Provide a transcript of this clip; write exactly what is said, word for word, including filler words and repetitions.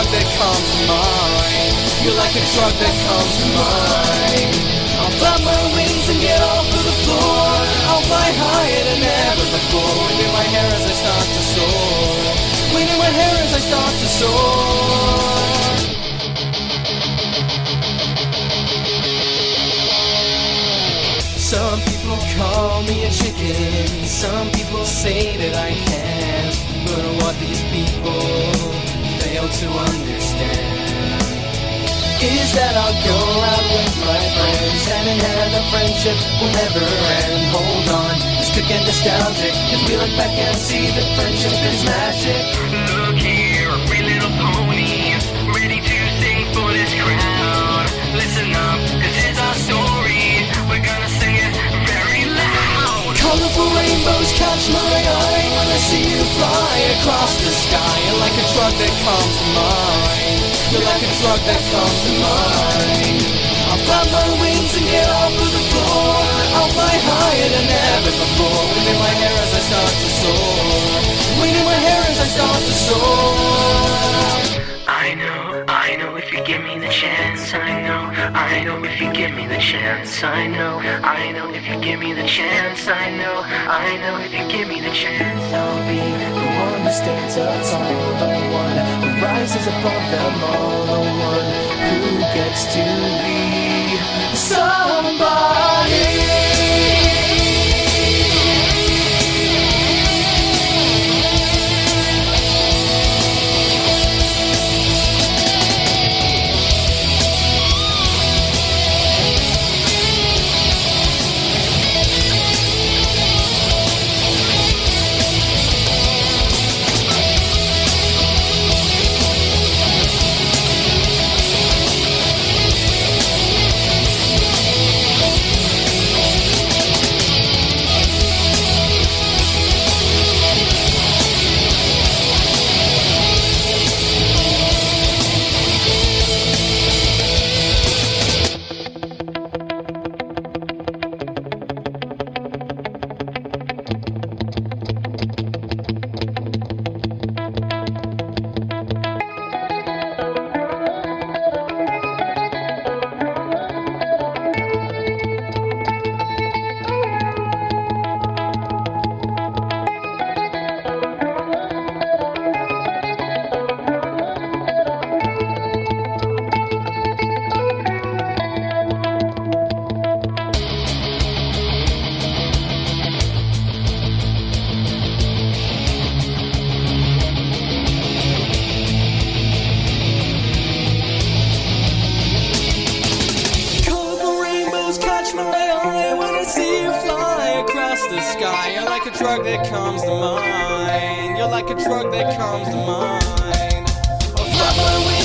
drug that comes to mind. You're like a drug that comes to mind. I'll flap my wings and get off of the floor. I'll fly higher than ever before. Wind in my hair as I start to soar. Wind in my hair as I start to soar. Some people call me a chicken. Some people say that I can't. But what these people fail to understand is that I'll go out with my friends, hand in hand, a friendship will never end. Hold on, it's quick and nostalgic, as we look back and see that friendship is magic. Look here, three little ponies, ready to sing for this crowd. Listen up, this is our story, we're gonna sing it very loud. Colorful rainbows catch my eye when I see you fly across the sky. You're like a drug that comes to mind. You're like a drug that comes to mind. I'll flap my wings and get off of the floor. I'll fly higher than ever before. Wind in my hair as I start to soar. Wind in my hair as I start to soar. I know, I know if you give me the chance. I know, I know if you give me the chance. I know, I know if you give me the chance. I know, I know if you give me the chance. I'll be the one who stands up tall, the one who rises above them all, the one who gets to be somebody. The sky. You're like a drug that comes to mind. You're like a drug that comes to mind. I'll flap my wings